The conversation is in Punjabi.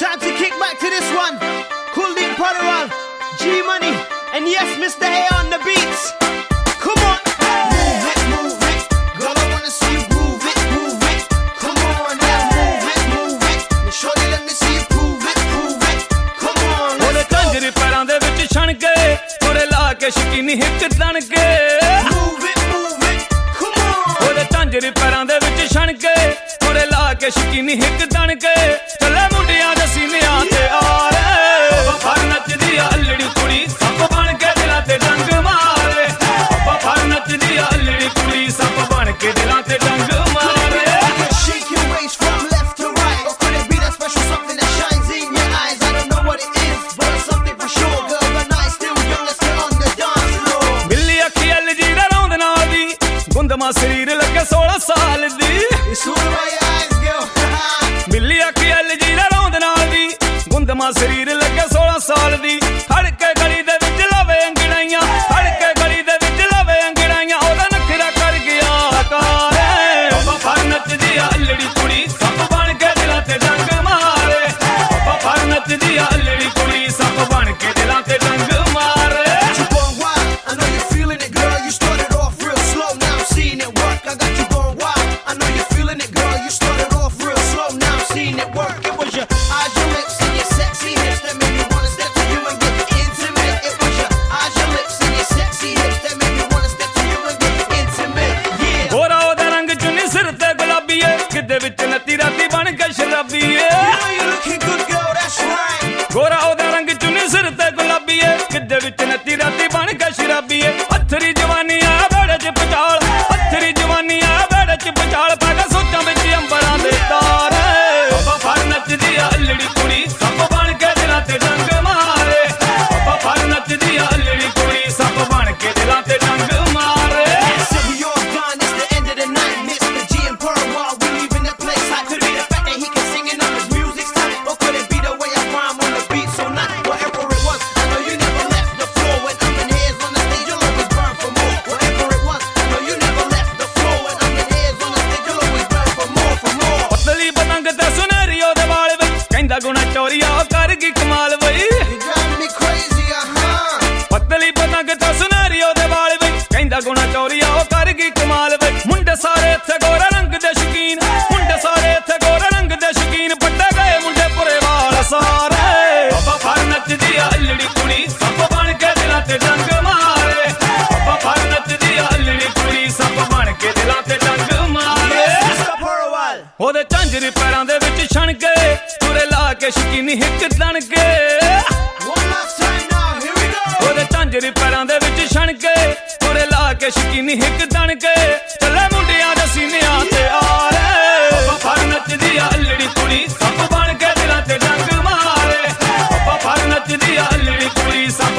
Time to kick back to this one. Kuldeep Parwal, G Money, and yes, Mr. Hay on the beats. Come on. Move it, move it. Girl, I wanna see you move it, move it. Come on now, move it, move it. Now shorty, let me see you prove it, prove it. Come on, let's go. ਕੰਜਰ ਪੈਰਾਂ ਦੇ ਵਿੱਚ ਛਣ ਕੇ ਥੋੜੇ ਲਾ ਕੇ ਸ਼ਕੀਨੀ ਹਿੱਕ ਤਣ ਕੇ Move it, move it. Come on. ਉਹਦੇ ਕੰਜਰ ਪੈਰਾਂ ਦੇ ਵਿੱਚ ਛਣ ਕੇ ਥੋੜੇ ਲਾ ਕੇ ਸ਼ਕੀਨੀ ਹਿੱਕ ਤਣ ਕੇ ਚੱਲੇ ਮੁੰਡਿਆਂ ਦੇ ਸੀਨਿਆਂ ਤੇ ਆ ਰੇ ਫਰ ਨੱਚਦੀ ਆ ਅਲੜੀ ਕੁੜੀ ਸੱਪ ਬਣ ਕੇ ਦਿਲਾਂ ਤੇ ਡੰਗ ਮਾਰੇ ਫਰ ਨੱਚਦੀ ਆ ਅਲੜੀ ਕੁੜੀ ਸੱਪ ਬਣ ਕੇ ਦਿਲਾਂ ਤੇ ਡੰਗ ਮਾਰੇ Shake your waist from left to right. Or could it be that special something that shines in your eyes? I don't know what it is, but it's something for sure. Girl, the night's still young, let's get on the dance floor. ਬਿੱਲੀ ਅੱਖੀ ਐਲਜੀ ਦਾ ਰੌਂਦ ਨਾਲ ਦੀ ਗੁੰਦਮਾ ਸਰੀਰ ਲੱਗੇ 16 ਸਾਲ ਦੀ It's all about your eyes, girl. ਬਿੱਲੀ ਅੱਖੀ ਐਲਜੀ ਦਾ ਰੌਂਦ ਨਾਲ ਦੀ ਗੁੰਦਮਾ ਸਰੀਰ ਲੱਗੇ 16 ਸਾਲ ਦੀ ਖੜ ਕੇ ਗਲੀ ਦੇ ਵਿੱਚ ਲਵੇ ਅੰਗੜਾਈਆਂ ਖੜ ਕੇ ਗਲੀ ਦੇ ਵਿੱਚ ਲਵੇ ਅੰਗੜਾਈਆਂ ਉਹਦਾ ਨਖਰਾ ਕਰ ਗਿਆ ਕਾਰ ਫਰ ਨੱਚਦੀ ਆ ਅਲੜੀ ਕੁੜੀ ਸੱਪ ਬਣ ਕੇ ਦਿਲਾਂ ਤੇ ਡੰਗ ਮਾਰੇ ਫਰ ਨੱਚਦੀ ਆ ਅਲੜੀ ਕੁੜੀ ਸੱਪ ਬਣ ਕੇ ਦਿਲਾਂ ਤੇ ਡੰਗ ਮਾਰੇ You going wild, I know you're feeling it, girl. You started off real slow, now I'm seeing it work. I got you going wild, I know you're feeling it, girl. You started off real slow, now I'm seeing it work. It was your eyes, your lips, and your sexy hips that made me wanna step to you and get intimate. It was your eyes, your lips, and your sexy hips that made me wanna step to you and get intimate. Yeah. ਗੋਰਾ ਉਹਦਾ ਰੰਗ ਚੁੰਨੀ ਸਿਰ ਤੇ ਗੁਲਾਬੀ ਏ ਕਿੱਦੇ ਵਿੱਚ ਨੱਤੀ ਰਾਤੀ ਬਣ ਕੇ ਸ਼ਰਾਬੀ ਏ You know you're looking good, girl, that's right. ਗੋਰਾ ਉਹਦਾ ਰੰਗ ਚੁੰਨੀ ਸਿਰ ਤੇ ਗੁਲਾਬੀ ਏ ਕਿੱਦੇ ਵਿੱਚ ਨੱਤੀ ਰਾਤੀ ਬਣ ਕੇ ਸ਼ਰਾਬੀ ਏ ਪੱਥਰੀ ਜਵਾਨੀ ਆ ਬੇੜੇ 'ਚ ਪਚਾਲ ਪੱਥਰੀ ਜਵਾਨੀ ਆ ਬੇੜੇ 'ਚ ਪਚਾਲ ਪੈ ਗਿਆ ਸੋਚਾਂ ਵਿੱਚ ਅੰਬਰਾਂ ਦੇ ਤਾਰੇ ਫਰ ਨੱਚਦੀ ਆ ਅਲੜੀ ਕੁੜੀ ਸੱਪ ਬਣ ਕੇ ਦਿਲਾਂ ਤੇ ਡੰਗ ਮਾਰੇ ਫਰ ਨੱਚਦੀ ਆ ਅਲੜੀ ਕੁੜੀ ਸੱਪ ਬਣ ਕੇ ਦਿਲਾਂ ਤੇ ਡੰਗ ਮਾਰੇ Said we all gone, it's the end of the night. Mr. G and Parwal, we leaving the place hot. Could it be the fact that he can sing and all his music's tight? Or could it be the way I rhyme on the beat so nice? Whatever it was, I know you never left the floor. When I'm in hairs on the stage, you'll always burn for more. Whatever it was, I know you never left the floor. When I'm in hairs on the stage, you'll always burn for more, for more. ਪਤਲੀ ਪਤੰਗ ਤੇ ਸੁਨਹਿਰੀ ਉਹਦੇ ਵਾਲ ਵਿੱਚ ਕਹਿੰਦਾ ਗੁਣਾ ਚੋਰੀਆ ਉਹ ਕਰ ਗਈ ਕਮਾਲ ਬਈ You driving me crazy, ਪਤਲੀ ਪਤੰਗ ਤੇ ਸੁਨਹਿਰੀ ਉਹਦੇ ਵਾਲ ਵਿੱਚ ਕਹਿੰਦਾ ਗੁਣਾ ਚੋਰੀਆ ਉਹ ਕਰ ਗਈ ਕਮਾਲ ਬਈ ਮੁੰਡੇ ਸਾਰੇ ਇੱਥੇ ਗੋਰੇ ਰੰਗ ਦੇ ਸ਼ੌਕੀਨ ਮੁੰਡੇ ਸਾਰੇ ਇੱਥੇ ਗੋਰੇ ਰੰਗ ਦੇ ਸ਼ੌਕੀਨ ਪੱਟੇ ਗਏ ਮੁੰਡੇ ਪੁਰੇ ਵਾਲ ਸਾਰੇ ਫਰ ਨੱਚਦੀ ਆ ਅਲੜੀ ਕੁੜੀ ਸੱਪ ਬਣ ਕੇ ਦਿਲਾਂ ਤੇ ਡੰਗ ਮਾਰੇ ਫਰ ਨੱਚਦੀ ਆ ਅਲੜੀ ਕੁੜੀ ਸੱਪ ਬਣ ਕੇ ਦਿਲਾਂ ਤੇ ਡੰਗ ਮਾਰੇ Mr. Parwal. ਉਹਦੇ ਝਾਂਜਰ ਪੈਰਾਂ ਦੇ ਵਿੱਚ ਛਣ ਕੇ ਤੁਰੇ ਲਾ ਕੇ ਸ਼ਕੀਨੀ ਹਿੱਕ ਤਣ ਕੇ One last time now, here we go. ਉਹਦੇ ਝਾਂਜਰ ਪੈਰਾਂ ਦੇ ਵਿੱਚ ਛਣ ਕੇ ਤੁਰੇ ਲਾ ਕੇ ਸ਼ਕੀਨੀ ਹਿੱਕ ਤਣ ਕੇ ਚੱਲੇ ਮੁੰਡਿਆਂ ਦੇ ਸੀਨਿਆਂ ਤੇ ਆ ਰੇ ਫਰ ਨੱਚਦੀ ਆ ਅਲੜੀ ਕੁੜੀ ਸੱਪ ਬਣ ਕੇ ਦਿਲਾਂ ਤੇ ਡੰਗ ਮਾਰੇ ਫਰ ਨੱਚਦੀ ਆ ਅਲੜੀ ਕੁੜੀ ਸੱਪ